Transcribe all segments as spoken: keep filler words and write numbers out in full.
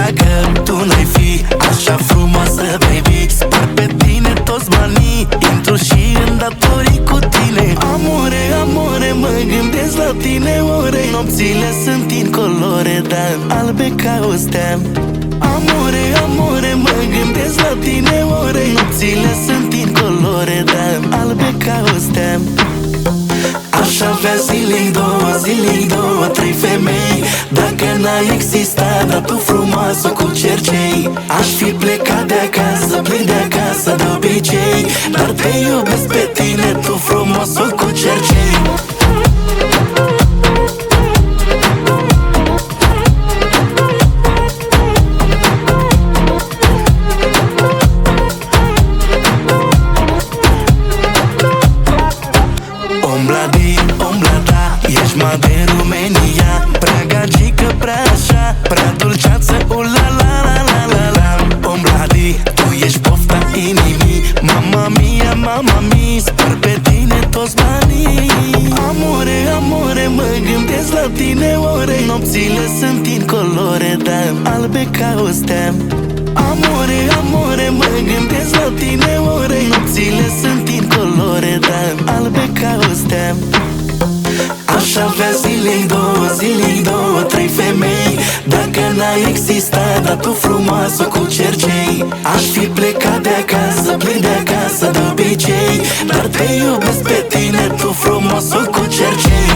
dacă tu n-ai fi așa frumoasă, baby. Spar pe tine toți banii, intru și în datorii cu tine. Amore, amore, mă gândesc la tine ore. Nopțile sunt incolore, dar albe ca o stea. Amore, amore, mă gândesc la tine ore. Nopțile sunt incolore, dar albe ca o stea. Aș avea zilei două, zilei două, trei femei. Dacă n-ai existat, dar tu frumoasă cu cercei. Aș fi plecat de acasă, plec de acasă de obicei, dar te iubesc pe tine, tu frumoasă cu cercei. De România, prea gagică, prea așa, prea dulceață, ula-la-la-la-la-la. Ombladi, tu ești pofta inimii, mama mia, mama mia, spar pe tine toți banii. Amore, amore, mă gândesc la tine ore. Nopțile sunt incolore, dar albe ca o stea. Amore, amore, mă gândesc la tine ore. Nopțile sunt incolore, dar albe ca o stea. Aș avea zilei două, zilei două, trei femei. Dacă n-ai existat, dar tu frumoasă cu cercei. Aș fi plecat de acasă, plec de acasă de obicei, dar te iubesc pe tine, tu frumoasă cu cercei.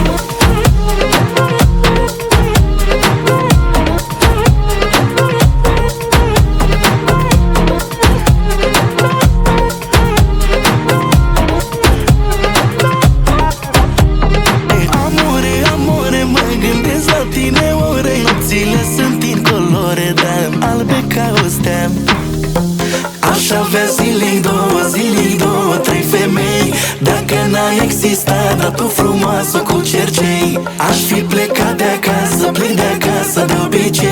Nopțile sunt incolore, dar albe ca o stea. Aș avea zilei două, zilei două, trei femei. Dacă n-ai existat, dar tu frumoasă cu cercei. Aș fi plecat de acasă, plec de acasă de obicei,